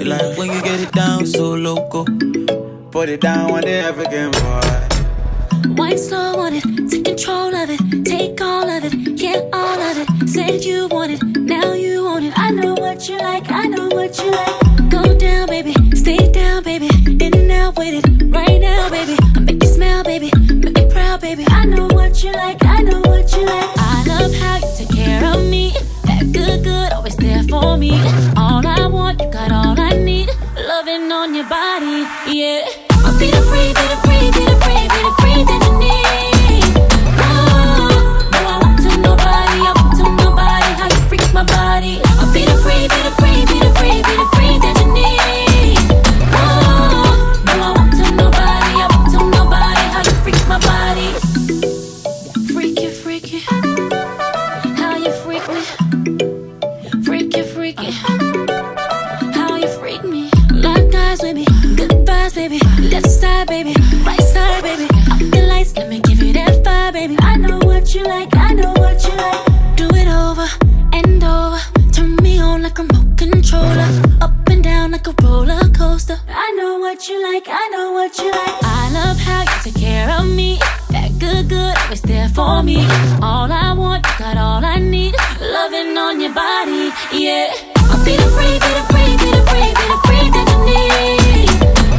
like when you get it down so loco. Put it down on the African boy. Wine slow on it, take control of it, take all of it, yeah, all of it. Said you want it, now you want it. I know what you like, I know what you like. Go down, baby, stay down, baby. In and out with it, right now, baby. I make you smile, baby, make you proud, baby. I know what you like, I know what you like. I love how you take care of me. That good, good, always there for me. All I want, you got all I need. Loving on your body, yeah. I'll be the free, be the free, be the free, be the free that you need. Oh, no, I want to nobody, I want to nobody. How you freak my body? I'll be the free, be the free, be the free, be the free that you need. Oh, no, I want to nobody, I want to nobody. How you freak my body? Freaky, freaky. How you freak me? Freaky, freaky. How you freak me? Like guys with me, good vibes, baby. Left side, baby, right side, baby. Up the lights, let me give you that fire, baby. I know what you like, I know what you like. Do it over and over. Turn me on like a remote controller. Up and down like a roller coaster. I know what you like, I know what you like. I love how you take care of me. That good, good, always there for me. All I want, you got all I need. Loving on your body, yeah. I'll be the free, be the free, be the free, be the free that you need.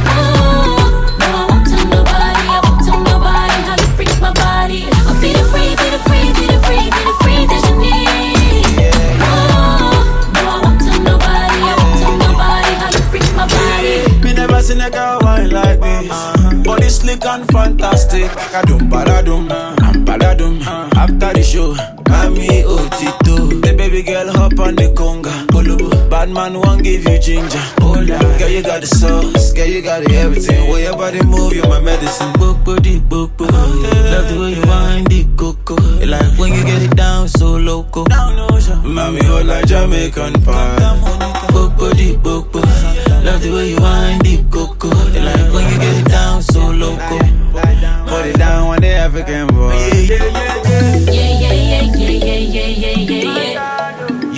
Oh, no, I want to nobody, I want to nobody. How you freak my body? I'll be the free, be the free, be the free, be the free that you need. Oh, no, I want to nobody, I want to nobody. How you freak my body? Me never seen a girl wine like this. Body slick and fantastic. Badum, badadum, and badadum. After the show, Mami Otito. The baby girl hop on the conga. Bad man won't give you ginger. Girl, you got the sauce. Girl, you got the everything. Way your body move, you're my medicine. Book body, book body. Love the way you wind the coco. Like when you get it down so loco. Mami, hold like Jamaican pie. Book body, book body. Love the way you wind the coco. Like when you get it down so loco. Put it down on the African boy. Yeah, yeah, yeah, yeah, yeah, yeah, yeah, yeah,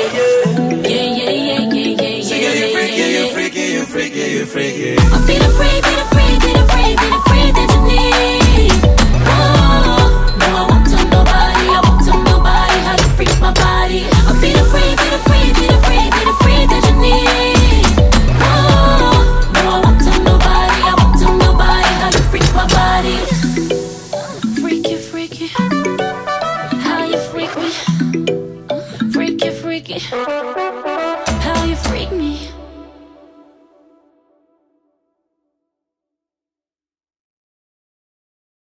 yeah. So yeah, you freaky, you freaky, you freaky, you freaky. I'll be the free, be the free, be the free, be the free that you need. Oh, no, I want to nobody, I want to nobody. How you freak my body? I'll be the free, be the free, be the free, be the free that you need. Oh, no, I want to nobody, I want to nobody. How you freak my body? Freaky, freaky. How you freak me? Freaky, freaky.